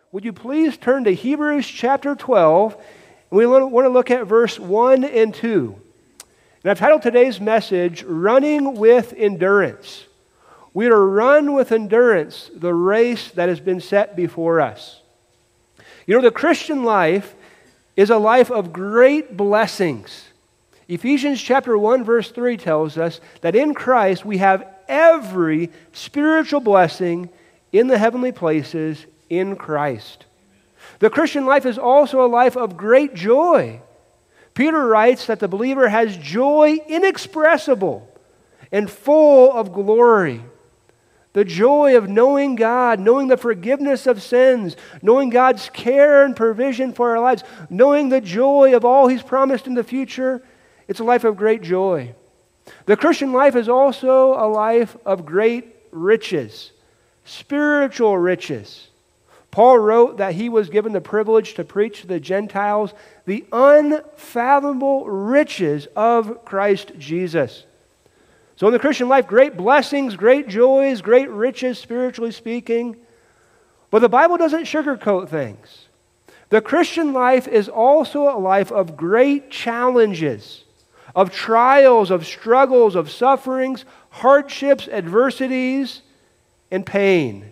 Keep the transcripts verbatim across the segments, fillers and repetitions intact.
would you please turn to Hebrews chapter twelve, and we want to look at verse one and two. And I've titled today's message, Running with Endurance. We are to run with endurance the race that has been set before us. You know, the Christian life is a life of great blessings. Ephesians chapter one verse three tells us that in Christ we have every spiritual blessing in the heavenly places in Christ. The Christian life is also a life of great joy. Peter writes that the believer has joy inexpressible and full of glory. The joy of knowing God, knowing the forgiveness of sins, knowing God's care and provision for our lives, knowing the joy of all He's promised in the future. It's a life of great joy. The Christian life is also a life of great riches, spiritual riches. Paul wrote that he was given the privilege to preach to the Gentiles the unfathomable riches of Christ Jesus. So in the Christian life, great blessings, great joys, great riches, spiritually speaking. But the Bible doesn't sugarcoat things. The Christian life is also a life of great challenges, of trials, of struggles, of sufferings, hardships, adversities, and pain.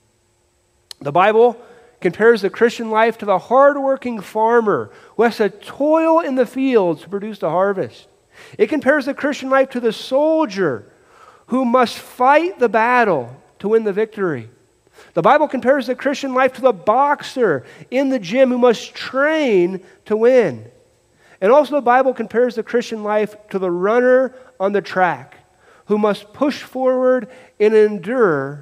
The Bible compares the Christian life to the hardworking farmer who has to toil in the fields to produce the harvest. It compares the Christian life to the soldier who must fight the battle to win the victory. The Bible compares the Christian life to the boxer in the gym who must train to win. And also the Bible compares the Christian life to the runner on the track who must push forward and endure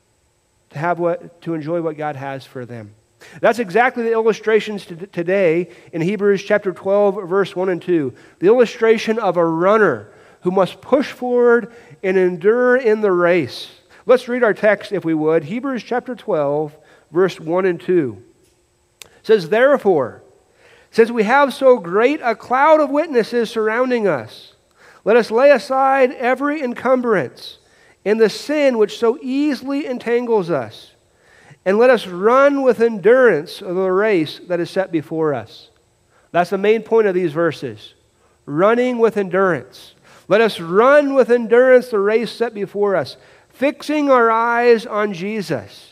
to have what to enjoy what God has for them. That's exactly the illustrations to today in Hebrews chapter twelve, verse one and two. The illustration of a runner who must push forward and endure in the race. Let's read our text, if we would. Hebrews chapter twelve, verse one and two. It says, "Therefore, since we have so great a cloud of witnesses surrounding us, let us lay aside every encumbrance and the sin which so easily entangles us, and let us run with endurance of the race that is set before us." That's the main point of these verses. Running with endurance. Let us run with endurance the race set before us, fixing our eyes on Jesus.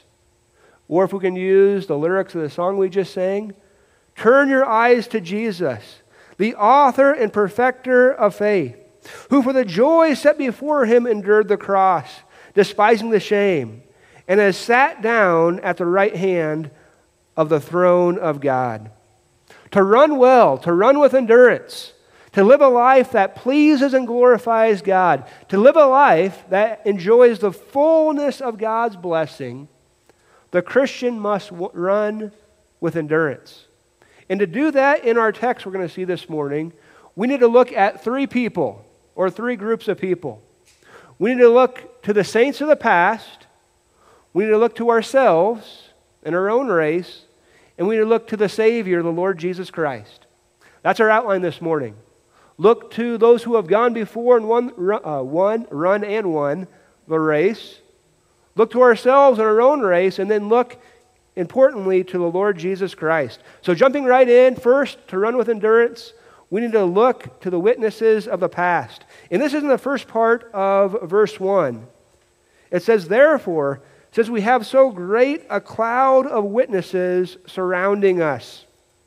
Or if we can use the lyrics of the song we just sang, turn your eyes to Jesus, the author and perfecter of faith, who for the joy set before him endured the cross, despising the shame, and has sat down at the right hand of the throne of God. To run well, to run with endurance, to live a life that pleases and glorifies God, to live a life that enjoys the fullness of God's blessing, the Christian must w- run with endurance. And to do that in our text we're going to see this morning, we need to look at three people, or three groups of people. We need to look to the saints of the past, we need to look to ourselves and our own race, and we need to look to the Savior, the Lord Jesus Christ. That's our outline this morning. Look to those who have gone before and won, uh, won, run and won the race. Look to ourselves and our own race, and then look, importantly, to the Lord Jesus Christ. So jumping right in, first, to run with endurance, we need to look to the witnesses of the past. And this is in the first part of verse one. It says, "Therefore, since we have so great a cloud of witnesses surrounding us."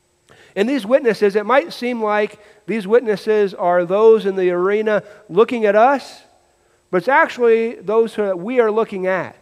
And these witnesses, it might seem like these witnesses are those in the arena looking at us, but it's actually those that we are looking at.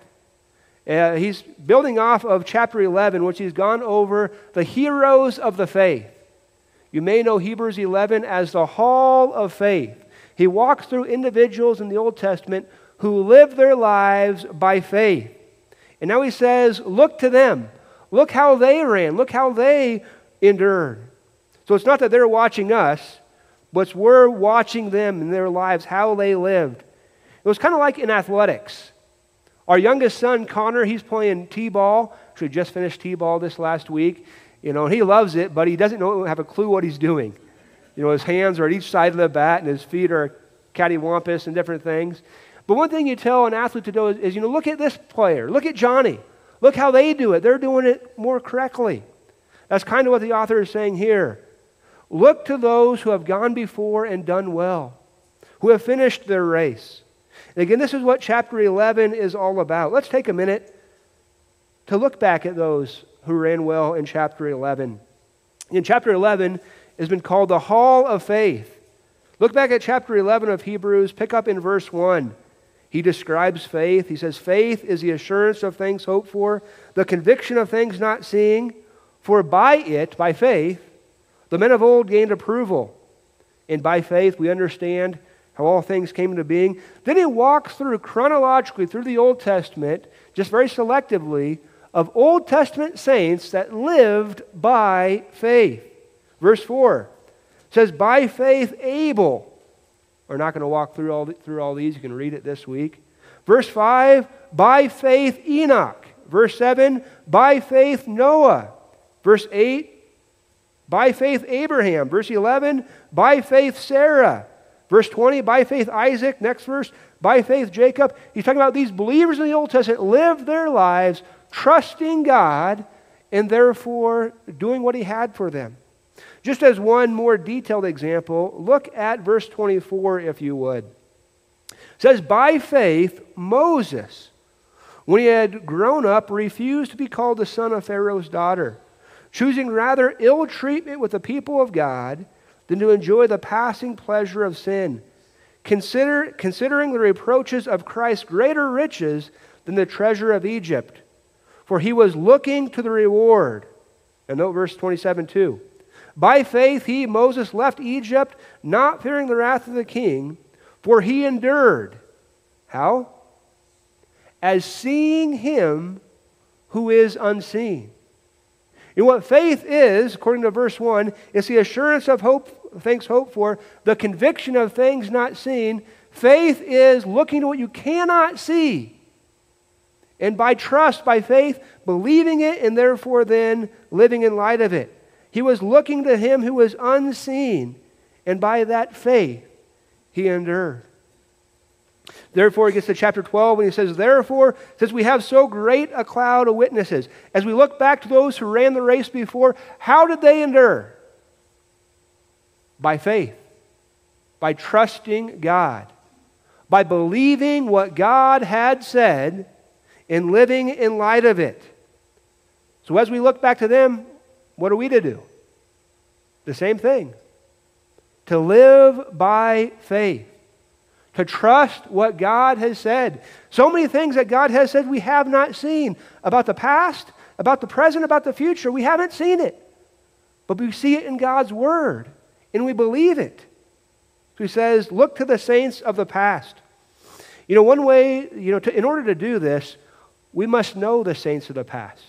Uh, he's building off of chapter eleven, which he's gone over the heroes of the faith. You may know Hebrews eleven as the hall of faith. He walks through individuals in the Old Testament who lived their lives by faith. And now he says, look to them. Look how they ran. Look how they endured. So it's not that they're watching us, but we're watching them in their lives, how they lived. It was kind of like in athletics. Our youngest son, Connor, he's playing t-ball. Actually just finished t-ball this last week. You know, and he loves it, but he doesn't know, have a clue what he's doing. You know, his hands are at each side of the bat, and his feet are cattywampus and different things. But one thing you tell an athlete to do is, is, you know, look at this player. Look at Johnny. Look how they do it. They're doing it more correctly. That's kind of what the author is saying here. Look to those who have gone before and done well, who have finished their race. And again, this is what chapter eleven is all about. Let's take a minute to look back at those who ran well in chapter eleven. In chapter eleven has been called the Hall of Faith. Look back at chapter eleven of Hebrews, pick up in verse one. He describes faith. He says, faith is the assurance of things hoped for, the conviction of things not seen. For by it, by faith, the men of old gained approval. And by faith we understand how all things came into being. Then he walks through chronologically through the Old Testament, just very selectively, of Old Testament saints that lived by faith. Verse four says, by faith Abel. We're not going to walk through all, the, through all these. You can read it this week. Verse five, by faith Enoch. Verse seven, by faith Noah. Verse eight, by faith Abraham. Verse eleven, by faith Sarah. Verse twenty, by faith Isaac. Next verse, by faith Jacob. He's talking about these believers in the Old Testament lived their lives trusting God and therefore doing what He had for them. Just as one more detailed example, look at verse twenty-four if you would. It says, by faith Moses, when he had grown up, refused to be called the son of Pharaoh's daughter, choosing rather ill treatment with the people of God than to enjoy the passing pleasure of sin, Consider, considering the reproaches of Christ greater riches than the treasure of Egypt. For he was looking to the reward. And note verse twenty-seven too. By faith he, Moses, left Egypt, not fearing the wrath of the king, for he endured. How? As seeing him who is unseen. And what faith is, according to verse one, is the assurance of hope, things hoped for, the conviction of things not seen. Faith is looking to what you cannot see. And by trust, by faith, believing it, and therefore then living in light of it. He was looking to Him who was unseen, and by that faith, he endured. Therefore, he gets to chapter twelve, and he says, therefore, since we have so great a cloud of witnesses, as we look back to those who ran the race before, how did they endure? By faith, by trusting God, by believing what God had said, and living in light of it. So as we look back to them, what are we to do? The same thing. To live by faith. To trust what God has said. So many things that God has said we have not seen. About the past, about the present, about the future. We haven't seen it. But we see it in God's Word. And we believe it. So he says, look to the saints of the past. You know, one way, you know, to, in order to do this, we must know the saints of the past.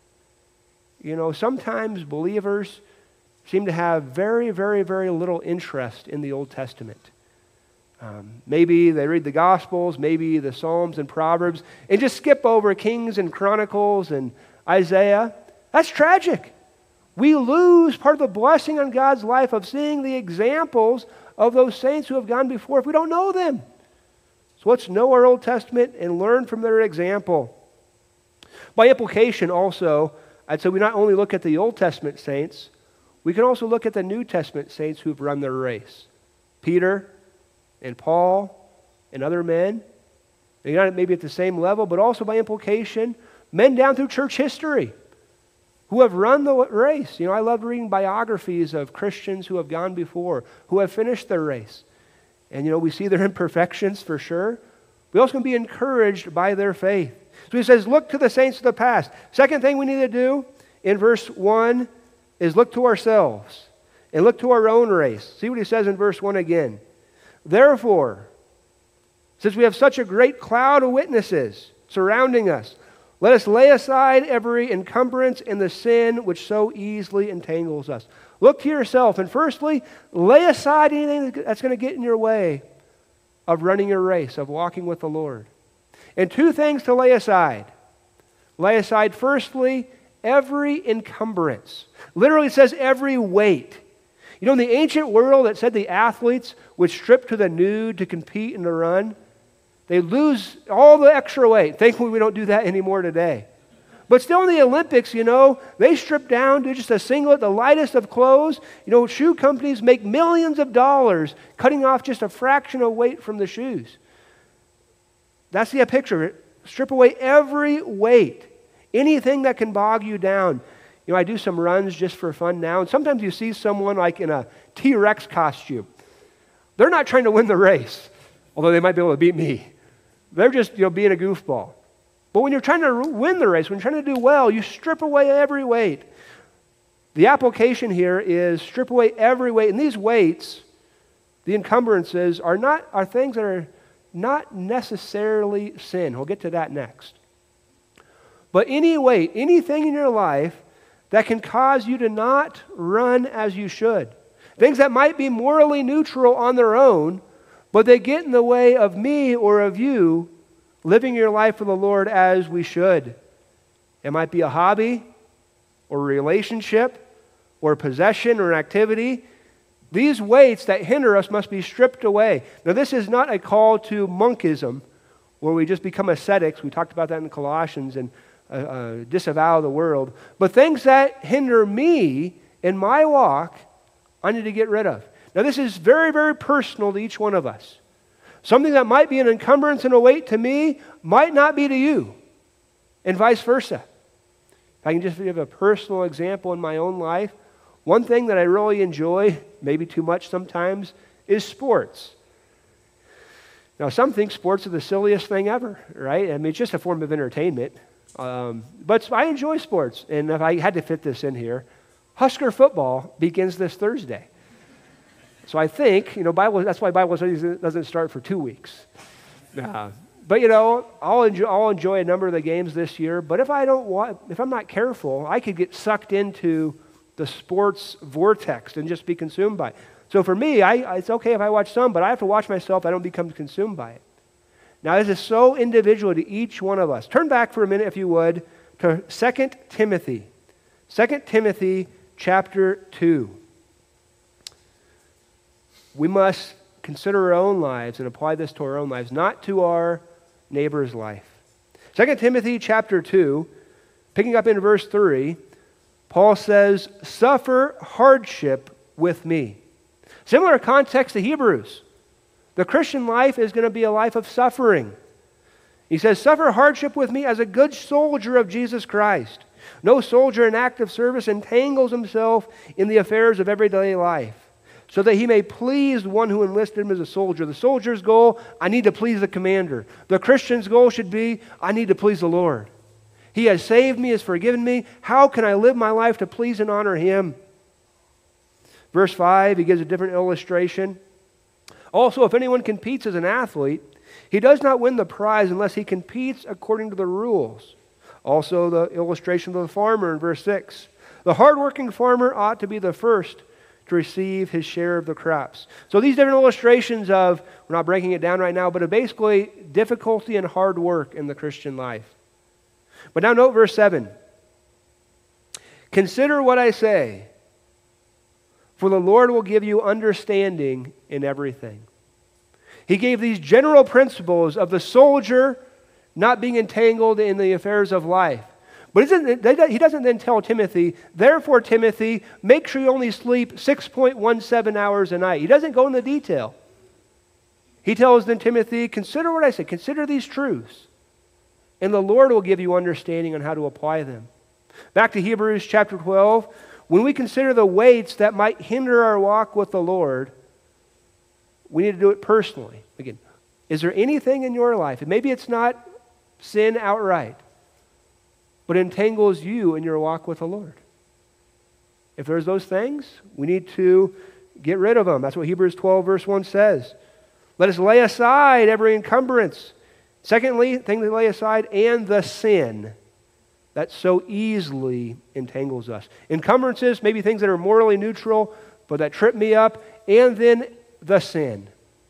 You know, sometimes believers seem to have very, very, very little interest in the Old Testament. Um, maybe they read the Gospels, maybe the Psalms and Proverbs, and just skip over Kings and Chronicles and Isaiah. That's tragic. We lose part of the blessing on God's life of seeing the examples of those saints who have gone before if we don't know them. So let's know our Old Testament and learn from their example. By implication also, I'd say we not only look at the Old Testament saints, we can also look at the New Testament saints who've run their race. Peter and Paul and other men. They're not maybe at the same level, but also by implication, men down through church history who have run the race. You know, I love reading biographies of Christians who have gone before, who have finished their race. And, you know, we see their imperfections for sure. We also can be encouraged by their faith. So he says, look to the saints of the past. Second thing we need to do in verse one is look to ourselves and look to our own race. See what he says in verse one again. Therefore, since we have such a great cloud of witnesses surrounding us, let us lay aside every encumbrance and the sin which so easily entangles us. Look to yourself, and firstly, lay aside anything that's going to get in your way of running your race, of walking with the Lord. And two things to lay aside. Lay aside, firstly, every encumbrance. Literally it says every weight. You know, in the ancient world, it said the athletes would strip to the nude to compete in the run. They lose all the extra weight. Thankfully, we don't do that anymore today. But still in the Olympics, you know, they strip down to just a singlet, the lightest of clothes. You know, shoe companies make millions of dollars cutting off just a fraction of weight from the shoes. That's the picture. Strip away every weight, anything that can bog you down. You know, I do some runs just for fun now, and sometimes you see someone like in a T-Rex costume. They're not trying to win the race, although they might be able to beat me. They're just, you know, being a goofball. But when you're trying to win the race, when you're trying to do well, you strip away every weight. The application here is strip away every weight. And these weights, the encumbrances, are not are things that are not necessarily sin. We'll get to that next. But any weight, anything in your life that can cause you to not run as you should. Things that might be morally neutral on their own, but they get in the way of me or of you living your life for the Lord as we should. It might be a hobby or a relationship or a possession or an activity. These weights that hinder us must be stripped away. Now, this is not a call to monkism where we just become ascetics. We talked about that in Colossians and uh, uh, disavow the world. But things that hinder me in my walk, I need to get rid of. Now, this is very, very personal to each one of us. Something that might be an encumbrance and a weight to me might not be to you, and vice versa. If I can just give a personal example in my own life, one thing that I really enjoy, maybe too much sometimes, is sports. Now, some think sports are the silliest thing ever, right? I mean, it's just a form of entertainment. Um, but I enjoy sports, and if I had to fit this in here, Husker football begins this Thursday. So I think, you know, Bible, that's why Bible studies doesn't start for two weeks. Uh, but, you know, I'll enjoy, I'll enjoy a number of the games this year, but if I don't want, if I'm not careful, I could get sucked into the sports vortex and just be consumed by it. So for me, I, it's okay if I watch some, but I have to watch myself. I don't become consumed by it. Now, this is so individual to each one of us. Turn back for a minute, if you would, to Second Timothy. Second Timothy chapter two. We must consider our own lives and apply this to our own lives, not to our neighbor's life. Second Timothy chapter two, picking up in verse three, Paul says, "Suffer hardship with me." Similar context to Hebrews. The Christian life is going to be a life of suffering. He says, "Suffer hardship with me as a good soldier of Jesus Christ. No soldier in active service entangles himself in the affairs of everyday life, so that he may please the one who enlisted him as a soldier." The soldier's goal, I need to please the commander. The Christian's goal should be, I need to please the Lord. He has saved me, has forgiven me. How can I live my life to please and honor him? Verse five, he gives a different illustration. "Also, if anyone competes as an athlete, he does not win the prize unless he competes according to the rules." Also, the illustration of the farmer in verse six. "The hardworking farmer ought to be the first to receive his share of the crops." So these different illustrations of, we're not breaking it down right now, but of basically difficulty and hard work in the Christian life. But now note verse seven. "Consider what I say, for the Lord will give you understanding in everything." He gave these general principles of the soldier not being entangled in the affairs of life. But isn't it, he doesn't then tell Timothy, "Therefore, Timothy, make sure you only sleep six point one seven hours a night." He doesn't go into detail. He tells then Timothy, "Consider what I say, consider these truths, and the Lord will give you understanding on how to apply them." Back to Hebrews chapter twelve, when we consider the weights that might hinder our walk with the Lord, we need to do it personally. Again, is there anything in your life, and maybe it's not sin outright, but entangles you in your walk with the Lord? If there's those things, we need to get rid of them. That's what Hebrews twelve verse one says. "Let us lay aside every encumbrance." Secondly, thing to lay aside, "and the sin that so easily entangles us." Encumbrances, maybe things that are morally neutral, but that trip me up, and then the sin.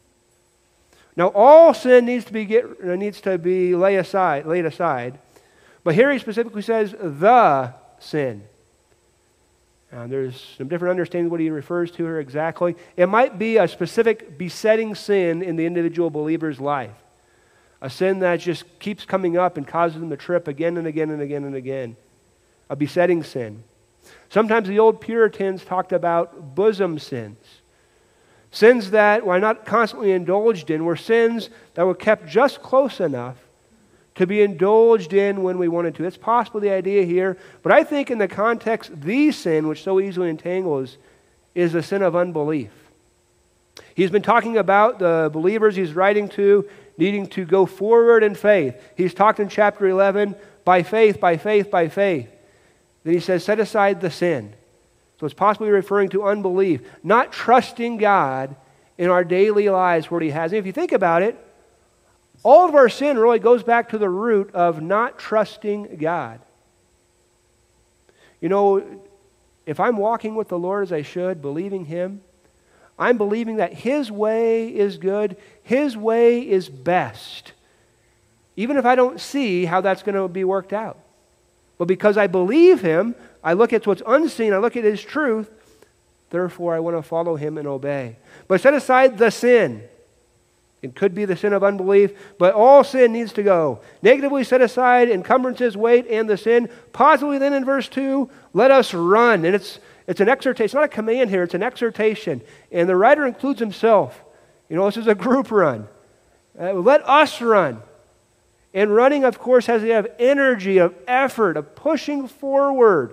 Now, all sin needs to be get, needs to be lay aside, laid aside. But here he specifically says, the sin. Now, there's some different understanding of what he refers to here exactly. It might be a specific besetting sin in the individual believer's life. A sin that just keeps coming up and causes them to trip again and again and again and again. A besetting sin. Sometimes the old Puritans talked about bosom sins. Sins that, while not constantly indulged in, were sins that were kept just close enough to be indulged in when we wanted to. It's possibly the idea here, but I think in the context, the sin, which so easily entangles, is the sin of unbelief. He's been talking about the believers he's writing to needing to go forward in faith. He's talked in chapter eleven, by faith, by faith, by faith. Then he says, set aside the sin. So it's possibly referring to unbelief, not trusting God in our daily lives where He has. And if you think about it, all of our sin really goes back to the root of not trusting God. You know, if I'm walking with the Lord as I should, believing Him, I'm believing that His way is good, His way is best, even if I don't see how that's going to be worked out. But because I believe Him, I look at what's unseen, I look at His truth, therefore I want to follow Him and obey. But set aside the sin. It could be the sin of unbelief, but all sin needs to go. Negatively set aside encumbrances, weight, and the sin. Positively then in verse two, let us run. And it's it's an exhortation. It's not a command here, it's an exhortation. And the writer includes himself. You know, this is a group run. Uh, let us run. And running, of course, has to have energy, of effort, of pushing forward.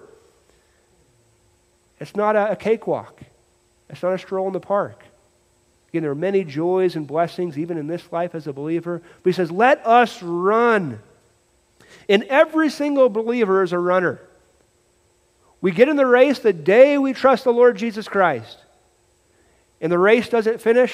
It's not a, a cakewalk. It's not a stroll in the park. Again, there are many joys and blessings, even in this life as a believer. But he says, let us run. And every single believer is a runner. We get in the race the day we trust the Lord Jesus Christ. And the race doesn't finish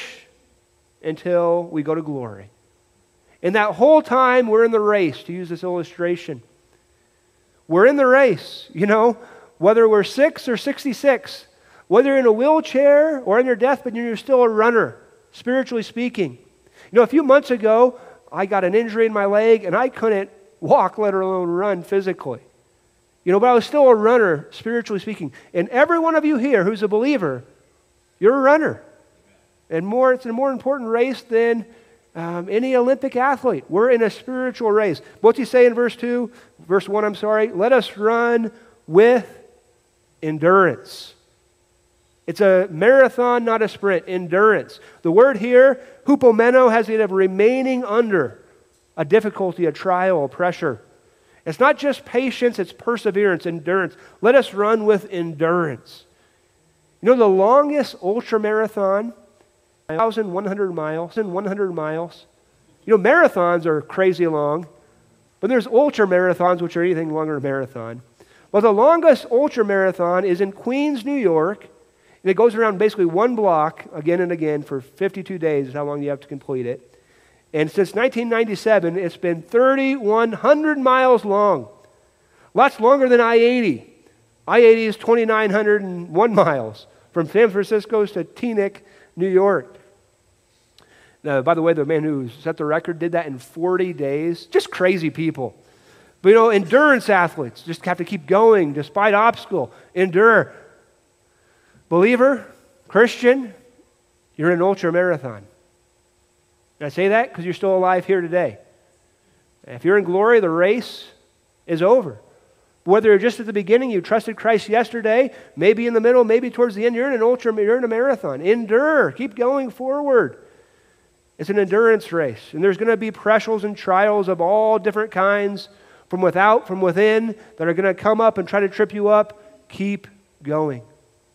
until we go to glory. And that whole time we're in the race, to use this illustration. We're in the race, you know, whether we're six or sixty-six, whether you're in a wheelchair or on your deathbed, you're still a runner, spiritually speaking. You know, a few months ago, I got an injury in my leg and I couldn't walk, let alone run physically. You know, but I was still a runner, spiritually speaking. And every one of you here who's a believer, you're a runner. And more, it's a more important race than um, any Olympic athlete. We're in a spiritual race. What's he say in verse two? Verse one, I'm sorry. Let us run with endurance. It's a marathon, not a sprint. Endurance. The word here, hupomeno, has the idea of remaining under a difficulty, a trial, a pressure. It's not just patience, it's perseverance, endurance. Let us run with endurance. You know, the longest ultra marathon, one thousand one hundred miles, one hundred miles. You know, marathons are crazy long, but there's ultra marathons, which are anything longer than a marathon. But the longest ultra marathon is in Queens, New York, and it goes around basically one block again and again for fifty-two days is how long you have to complete it. And since nineteen ninety-seven, it's been three thousand one hundred miles long. Lots longer than I eighty. I eighty is two thousand nine hundred one miles from San Francisco to Teaneck, New York. Now, by the way, the man who set the record did that in forty days. Just crazy people. But you know, endurance athletes just have to keep going despite obstacle. Endure. Believer, Christian, you're in an ultra marathon. And I say that because you're still alive here today. If you're in glory, the race is over. Whether you're just at the beginning, you trusted Christ yesterday, maybe in the middle, maybe towards the end, you're in an ultra, you're in a marathon. Endure. Keep going forward. It's an endurance race. And there's going to be pressures and trials of all different kinds, from without, from within, that are going to come up and try to trip you up. Keep going.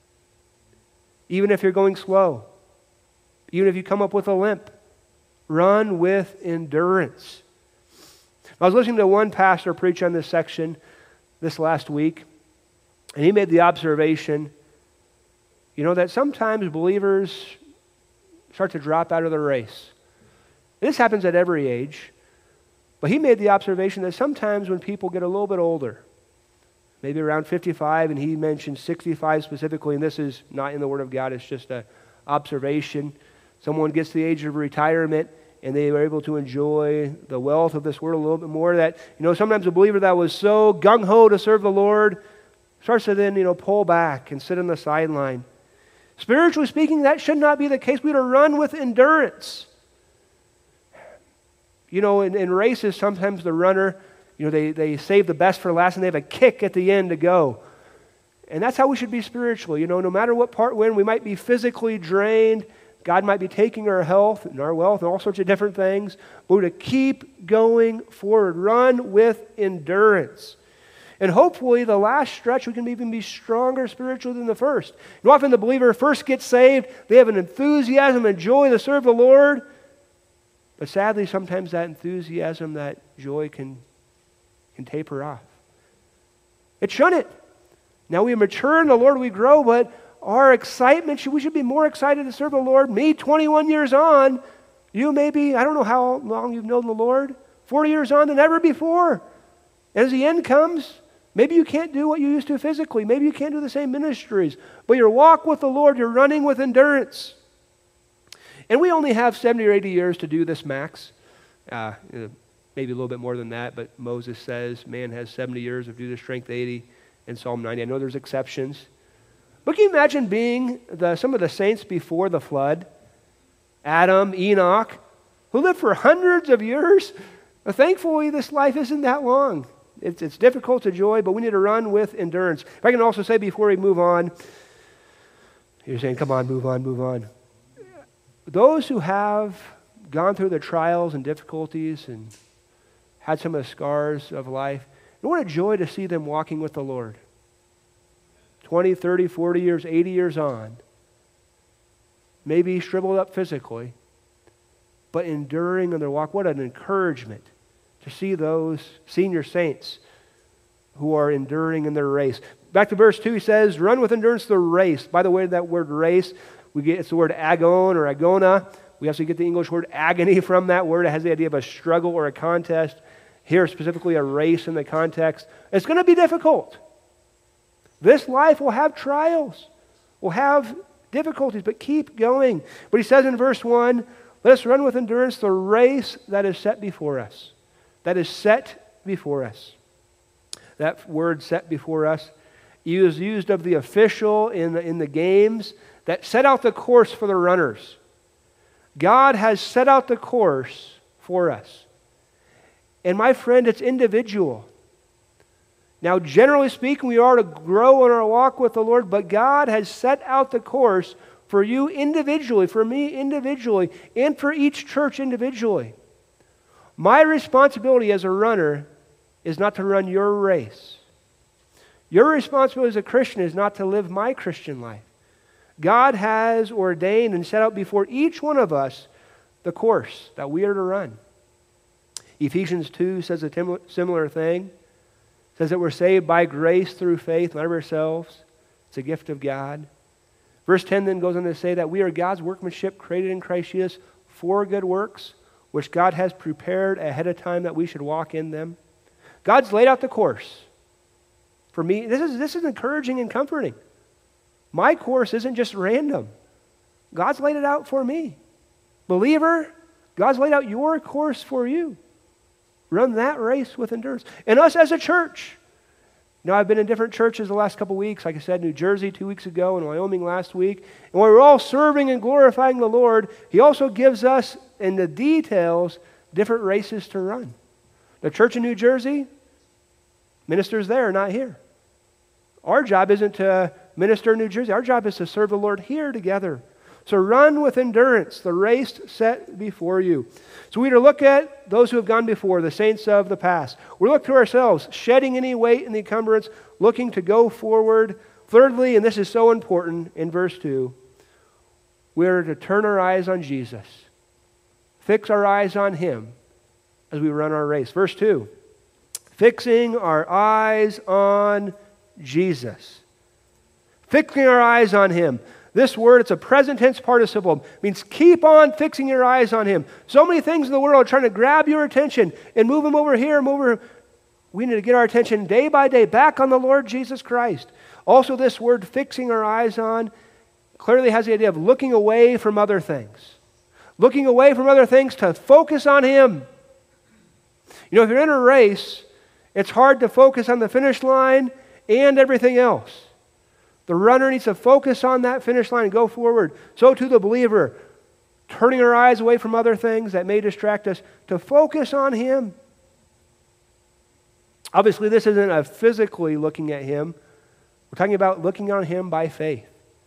Even if you're going slow. Even if you come up with a limp. Run with endurance. I was listening to one pastor preach on this section this last week, and he made the observation, you know, that sometimes believers start to drop out of the race. And this happens at every age, but he made the observation that sometimes when people get a little bit older, maybe around fifty-five, and he mentioned sixty-five specifically, and this is not in the Word of God, it's just an observation. Someone gets to the age of retirement, and they are able to enjoy the wealth of this world a little bit more. That, you know, sometimes a believer that was so gung-ho to serve the Lord starts to then, you know, pull back and sit on the sideline. Spiritually speaking, that should not be the case. We are to run with endurance. You know, in, in races, sometimes the runner, you know, they, they save the best for last and they have a kick at the end to go. And that's how we should be spiritually. You know, no matter what part we're in, we might be physically drained. God might be taking our health and our wealth and all sorts of different things. But we're to keep going forward. Run with endurance. And hopefully the last stretch we can even be stronger spiritually than the first. You know, often the believer first gets saved, they have an enthusiasm and joy to serve the Lord. But sadly, sometimes that enthusiasm, that joy can, can taper off. It shouldn't. Now we mature in the Lord, we grow, but our excitement, we should be more excited to serve the Lord. Me, twenty-one years on, you maybe, I don't know how long you've known the Lord, forty years on than ever before. As the end comes, maybe you can't do what you used to physically. Maybe you can't do the same ministries. But your walk with the Lord, you're running with endurance. And we only have seventy or eighty years to do this max. Uh, maybe a little bit more than that, but Moses says man has seventy years of due to strength eighty in Psalm ninety. I know there's exceptions. But can you imagine being the, some of the saints before the flood? Adam, Enoch, who lived for hundreds of years. But thankfully, this life isn't that long. It's, it's difficult to enjoy, but we need to run with endurance. If I can also say before we move on, you're saying, come on, move on, move on. Those who have gone through the trials and difficulties and had some of the scars of life, what a joy to see them walking with the Lord. twenty, thirty, forty years, eighty years on. Maybe shriveled up physically, but enduring in their walk. What an encouragement to see those senior saints who are enduring in their race. Back to verse two, he says, run with endurance the race. By the way, that word race, we get it's the word agon or agona. We also get the English word agony from that word. It has the idea of a struggle or a contest. Here, specifically a race in the context. It's going to be difficult. This life will have trials. Will have difficulties, but keep going. But he says in verse one, let us run with endurance the race that is set before us. That is set before us. That word set before us is used of the official in the, in the games that set out the course for the runners. God has set out the course for us. And my friend, it's individual. Now, generally speaking, we are to grow in our walk with the Lord, but God has set out the course for you individually, for me individually, and for each church individually. My responsibility as a runner is not to run your race. Your responsibility as a Christian is not to live my Christian life. God has ordained and set out before each one of us the course that we are to run. Ephesians two says a similar thing. It says that we're saved by grace through faith, not of ourselves. It's a gift of God. Verse ten then goes on to say that we are God's workmanship created in Christ Jesus for good works, which God has prepared ahead of time that we should walk in them. God's laid out the course. For me, this is, this is encouraging and comforting. My course isn't just random. God's laid it out for me. Believer, God's laid out your course for you. Run that race with endurance. And us as a church. Now, I've been in different churches the last couple weeks. Like I said, New Jersey two weeks ago and Wyoming last week. And when we're all serving and glorifying the Lord, He also gives us, in the details, different races to run. The church in New Jersey, ministers there, not here. Our job isn't to minister in New Jersey. Our job is to serve the Lord here together. So run with endurance the race set before you. So we're to look at those who have gone before, the saints of the past. We look to ourselves, shedding any weight and the encumbrance, looking to go forward. Thirdly, and this is so important in verse two, we're to turn our eyes on Jesus. Fix our eyes on Him as we run our race. Verse two, fixing our eyes on Jesus. Fixing our eyes on Him. This word, it's a present tense participle. It means keep on fixing your eyes on Him. So many things in the world are trying to grab your attention and move them over here, move over. We need to get our attention day by day back on the Lord Jesus Christ. Also, this word, fixing our eyes on, clearly has the idea of looking away from other things. Looking away from other things to focus on Him. You know, if you're in a race, it's hard to focus on the finish line and everything else. The runner needs to focus on that finish line and go forward. So too the believer. turning our eyes away from other things that may distract us, to focus on Him. Obviously, this isn't a physically looking at Him. We're talking about looking on Him by faith.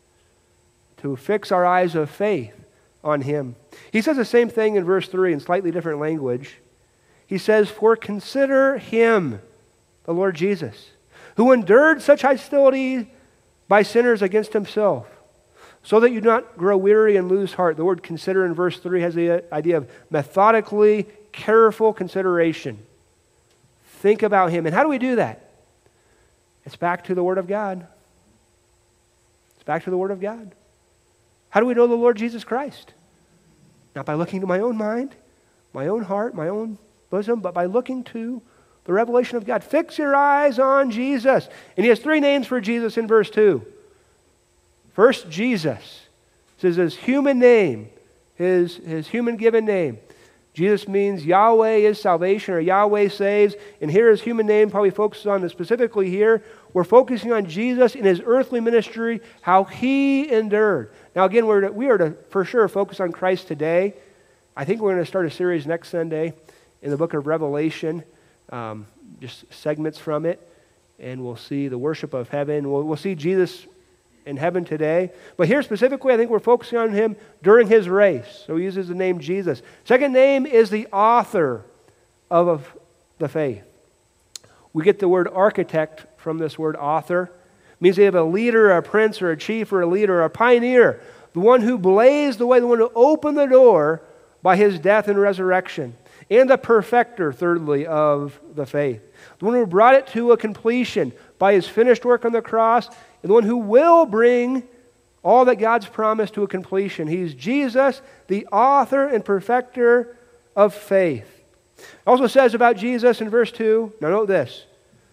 To fix our eyes of faith on Him. He says the same thing in verse three in slightly different language. He says, "For consider Him," the Lord Jesus, "who endured such hostility by sinners against Himself, so that you do not grow weary and lose heart." The word consider in verse three has the idea of methodically, careful consideration. Think about Him. And how do we do that? It's back to the Word of God. It's back to the Word of God. How do we know the Lord Jesus Christ? Not by looking to my own mind, my own heart, my own bosom, but by looking to the revelation of God. Fix your eyes on Jesus. And He has three names for Jesus in verse two. First, Jesus. This is His human name, His, his human given name. Jesus means Yahweh is salvation, or Yahweh saves. And here His human name probably focuses on, specifically here, we're focusing on Jesus in His earthly ministry, how He endured. Now again, we're to, we are to for sure focus on Christ today. I think we're going to start a series next Sunday in the book of Revelation, um, just segments from it, and we'll see the worship of heaven. We'll, we'll see Jesus in heaven today. But here specifically, I think we're focusing on Him during His race. So He uses the name Jesus. Second name is the author of, of the faith. We get the word architect from this word author. It means they have a leader, a prince, or a chief, or a leader, or a pioneer. The one who blazed the way, the one who opened the door by His death and resurrection. And the perfecter, thirdly, of the faith. The one who brought it to a completion by His finished work on the cross, and the one who will bring all that God's promised to a completion. He's Jesus, the author and perfecter of faith. It also says about Jesus in verse two, now note this,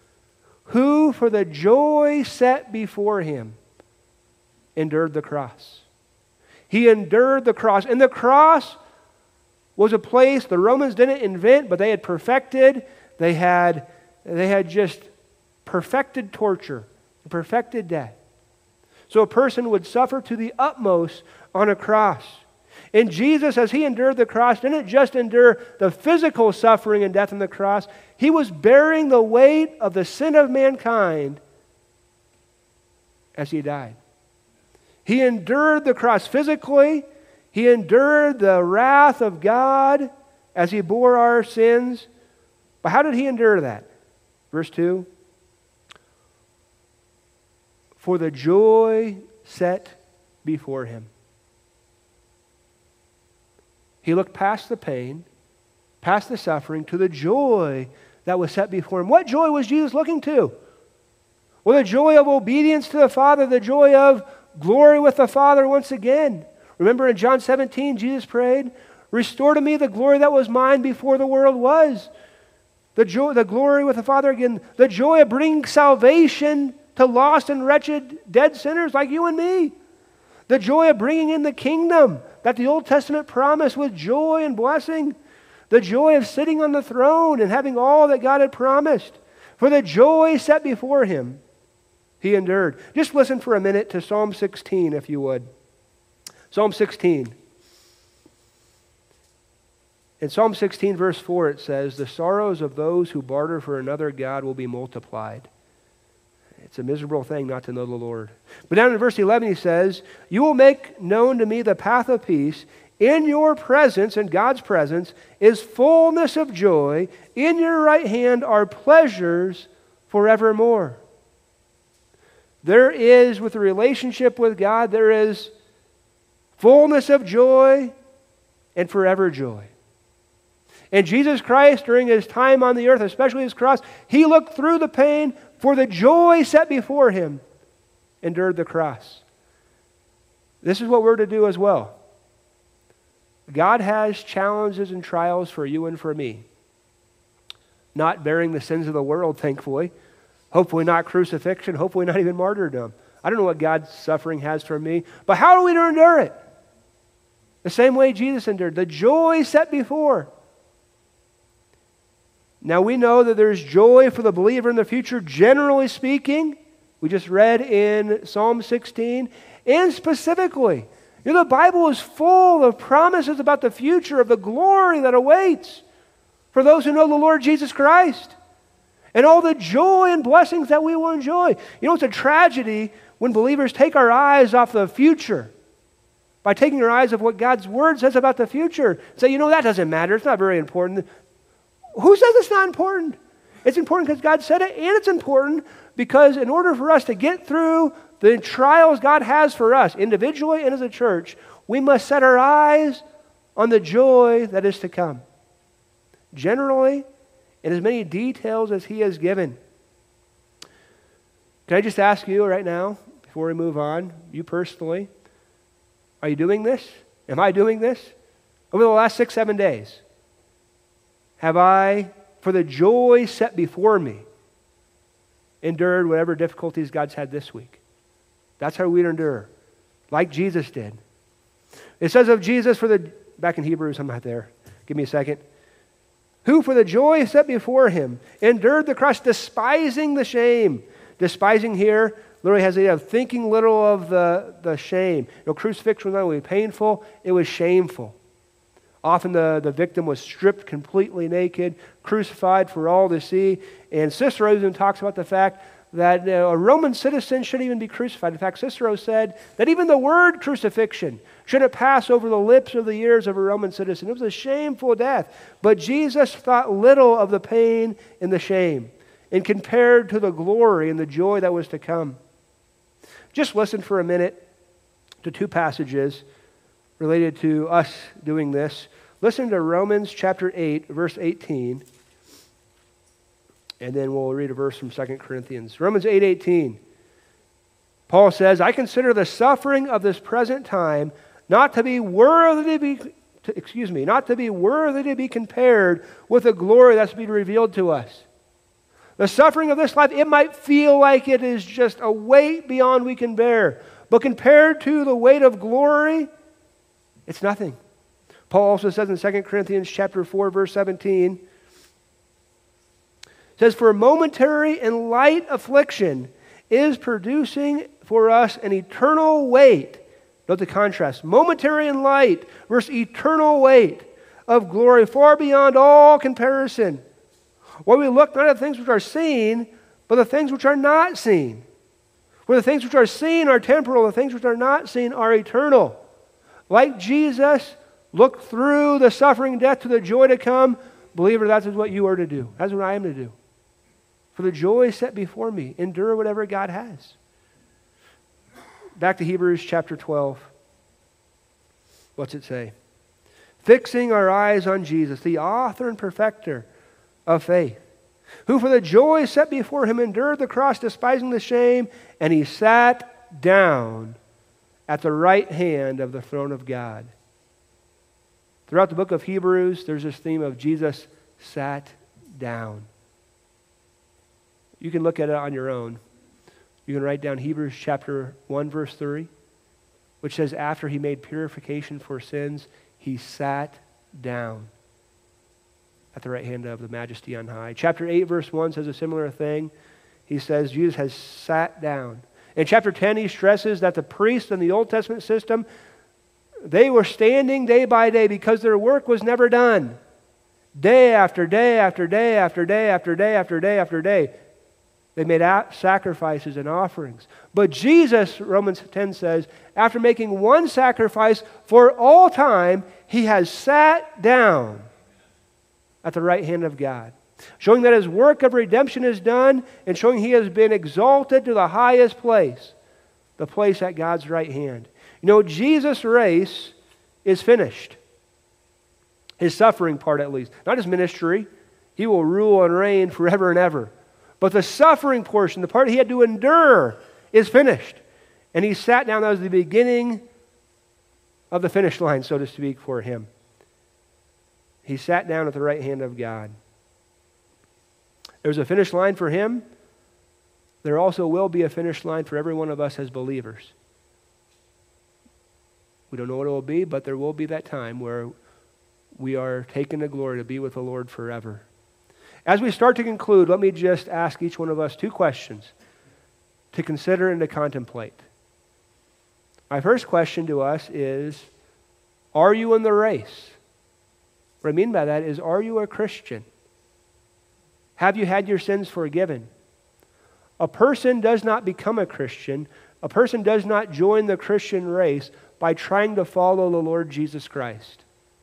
who for the joy set before Him endured the cross. He endured the cross. And the cross was a place the Romans didn't invent, but they had perfected. They had, they had just perfected torture, perfected death. So a person would suffer to the utmost on a cross. And Jesus, as He endured the cross, didn't just endure the physical suffering and death on the cross. He was bearing the weight of the sin of mankind as He died. He endured the cross physically. He endured the wrath of God as He bore our sins. But how did He endure that? Verse two. For the joy set before Him. He looked past the pain, past the suffering, to the joy that was set before Him. What joy was Jesus looking to? Well, the joy of obedience to the Father, the joy of glory with the Father once again. Remember in John seventeen, Jesus prayed, "Restore to me the glory that was mine before the world was." The joy, the glory with the Father again. The joy of bringing salvation to lost and wretched dead sinners like you and me. The joy of bringing in the kingdom that the Old Testament promised with joy and blessing. The joy of sitting on the throne and having all that God had promised. For the joy set before Him, He endured. Just listen for a minute to Psalm sixteen, if you would. Psalm sixteen. In Psalm sixteen, verse four, it says, "The sorrows of those who barter for another God will be multiplied." It's a miserable thing not to know the Lord. But down in verse eleven he says, "You will make known to me the path of peace. In your presence, in God's presence, is fullness of joy. In your right hand are pleasures forevermore." There is, with the relationship with God, there is fullness of joy and forever joy. And Jesus Christ, during His time on the earth, especially His cross, He looked through the pain for the joy set before Him, endured the cross. This is what we're to do as well. God has challenges and trials for you and for me. Not bearing the sins of the world, thankfully. Hopefully not crucifixion. Hopefully not even martyrdom. I don't know what God's suffering has for me. But how are we to endure it? The same way Jesus endured. The joy set before. Now we know that there's joy for the believer in the future, generally speaking. We just read in Psalm sixteen. And specifically, You know, the Bible is full of promises about the future, of the glory that awaits for those who know the Lord Jesus Christ, and all the joy and blessings that we will enjoy. You know, it's a tragedy when believers take our eyes off the future by taking our eyes off what God's Word says about the future. Say, you know, that doesn't matter. It's not very important. Who says it's not important? It's important because God said it, and it's important because in order for us to get through the trials God has for us, individually and as a church, we must set our eyes on the joy that is to come. Generally, in as many details as He has given. Can I just ask you right now, before we move on, you personally, are you doing this? Am I doing this? Over the last six, seven days, have I, for the joy set before me, endured whatever difficulties God's had this week? That's how we endure, like Jesus did. It says of Jesus for the, back in Hebrews, I'm not there. Give me a second. Who for the joy set before Him endured the cross, despising the shame. Despising here literally has the idea of thinking little of the, the shame. You know, crucifixion was not only painful, it was shameful. Often the, the victim was stripped completely naked, crucified for all to see. And Cicero even talks about the fact that you know, a Roman citizen shouldn't even be crucified. In fact, Cicero said that even the word crucifixion shouldn't pass over the lips of the ears of a Roman citizen. It was a shameful death. But Jesus thought little of the pain and the shame, and compared to the glory and the joy that was to come. Just listen for a minute to two passages related to us doing this. Listen to Romans chapter eight, verse eighteen. And then we'll read a verse from Second Corinthians. Romans eight eighteen. Paul says, I consider the suffering of this present time not to be worthy to be, to, excuse me, not to be worthy to be compared with the glory that's being revealed to us. The suffering of this life, it might feel like it is just a weight beyond we can bear. But compared to the weight of glory, it's nothing. Paul also says in Second Corinthians chapter four, verse seventeen, says, for momentary and light affliction is producing for us an eternal weight. Note the contrast. Momentary and light versus eternal weight of glory far beyond all comparison. Where we look not at the things which are seen, but the things which are not seen. Where the things which are seen are temporal, the things which are not seen are eternal. Like Jesus looked through the suffering death to the joy to come, believer, that's what you are to do. That's what I am to do. For the joy set before me, endure whatever God has. Back to Hebrews chapter twelve. What's it say? Fixing our eyes on Jesus, the author and perfecter of faith, who for the joy set before Him endured the cross, despising the shame, and He sat down at the right hand of the throne of God. Throughout the book of Hebrews, there's this theme of Jesus sat down. You can look at it on your own. You can write down Hebrews chapter one, verse three, which says, after He made purification for sins, He sat down at the right hand of the Majesty on high. Chapter eight, verse one says a similar thing. He says Jesus has sat down. In chapter ten, he stresses that the priests in the Old Testament system, they were standing day by day because their work was never done. Day after day after day after day after day after day after day. They made sacrifices and offerings. But Jesus, Romans ten says, after making one sacrifice for all time, He has sat down at the right hand of God, showing that His work of redemption is done and showing He has been exalted to the highest place, the place at God's right hand. You know, Jesus' race is finished. His suffering part at least. Not His ministry. He will rule and reign forever and ever. But the suffering portion, the part He had to endure, is finished. And He sat down. That was the beginning of the finish line, so to speak, for Him. He sat down at the right hand of God. There's a finish line for Him. There also will be a finish line for every one of us as believers. We don't know what it will be, but there will be that time where we are taken to glory to be with the Lord forever. As we start to conclude, let me just ask each one of us two questions to consider and to contemplate. My first question to us is, are you in the race? What I mean by that is, are you a Christian? Have you had your sins forgiven? A person does not become a Christian. A person does not join the Christian race by trying to follow the Lord Jesus Christ,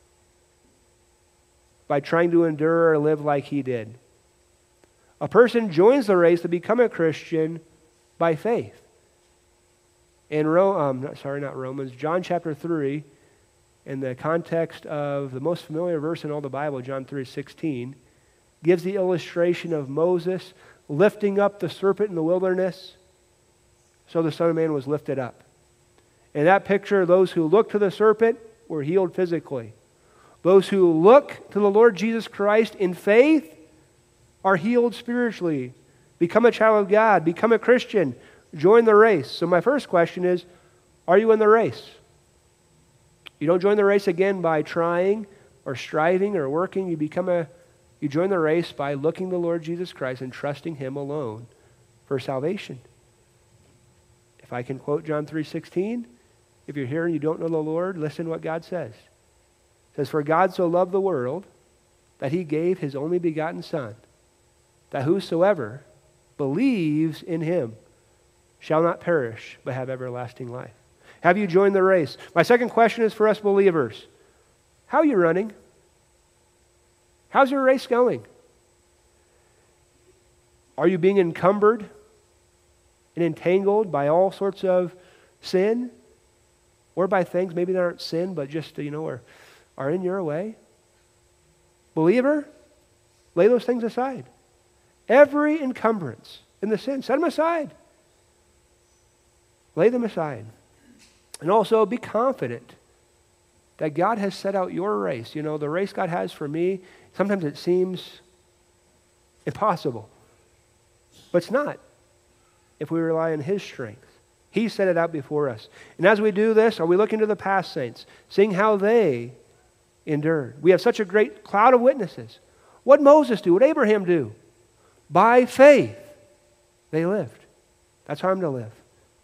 by trying to endure or live like He did. A person joins the race to become a Christian by faith. In Ro- um, sorry, not Romans, John chapter three, in the context of the most familiar verse in all the Bible, John three sixteen, gives the illustration of Moses lifting up the serpent in the wilderness, so the Son of Man was lifted up. In that picture, those who look to the serpent were healed physically. Those who look to the Lord Jesus Christ in faith are healed spiritually. Become a child of God. Become a Christian. Join the race. So my first question is, are you in the race? You don't join the race again by trying or striving or working. You become a You join the race by looking to the Lord Jesus Christ and trusting Him alone for salvation. If I can quote John three sixteen, if you're here and you don't know the Lord, listen to what God says. It says, "For God so loved the world that He gave His only begotten Son, that whosoever believes in Him shall not perish, but have everlasting life." Have you joined the race? My second question is for us believers. How are you running? How's your race going? Are you being encumbered and entangled by all sorts of sin? Or by things maybe that aren't sin, but just, you know, are, are in your way? Believer, lay those things aside. Every encumbrance in the sin, set them aside. Lay them aside. And also be confident that God has set out your race. You know, the race God has for me, sometimes it seems impossible. But it's not if we rely on His strength. He set it out before us. And as we do this, are we looking to the past saints, seeing how they endured? We have such a great cloud of witnesses. What did Moses do? What did Abraham do? By faith, they lived. That's how I'm to live.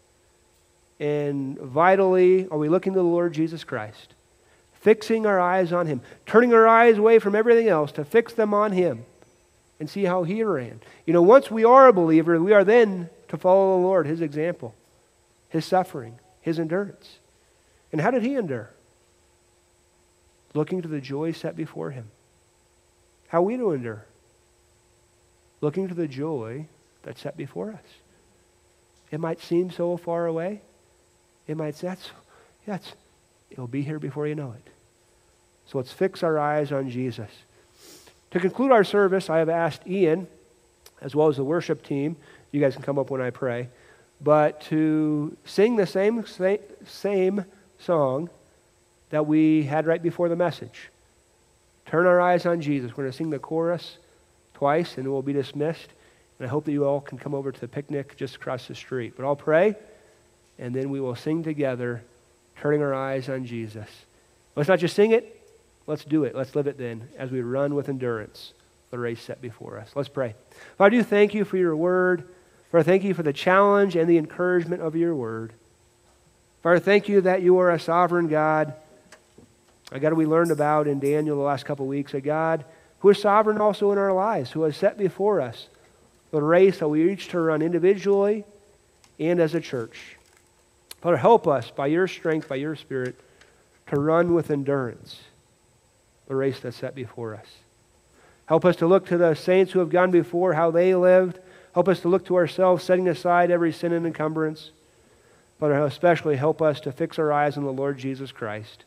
And vitally, are we looking to the Lord Jesus Christ? Fixing our eyes on Him, turning our eyes away from everything else to fix them on Him and see how He ran. You know, once we are a believer, we are then to follow the Lord, His example, His suffering, His endurance. And how did He endure? Looking to the joy set before Him. How are we to endure? Looking to the joy that's set before us. It might seem so far away. It might say, that's, that's, it'll be here before you know it. So let's fix our eyes on Jesus. To conclude our service, I have asked Ian, as well as the worship team, you guys can come up when I pray, but to sing the same, same song that we had right before the message. Turn our eyes on Jesus. We're going to sing the chorus twice, and it will be dismissed. And I hope that you all can come over to the picnic just across the street. But I'll pray, and then we will sing together, turning our eyes on Jesus. Let's not just sing it. Let's do it. Let's live it then as we run with endurance the race set before us. Let's pray. Father, I do thank you for your word. Father, thank you for the challenge and the encouragement of your word. Father, thank you that you are a sovereign God. A God we learned about in Daniel the last couple of weeks. A God who is sovereign also in our lives, who has set before us the race that we each to run individually and as a church. Father, help us by your strength, by your Spirit, to run with endurance the race that's set before us. Help us to look to the saints who have gone before, how they lived. Help us to look to ourselves, setting aside every sin and encumbrance. Father, especially help us to fix our eyes on the Lord Jesus Christ.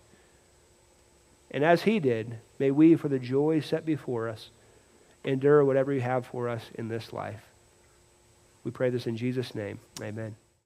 And as He did, may we, for the joy set before us, endure whatever you have for us in this life. We pray this in Jesus' name. Amen.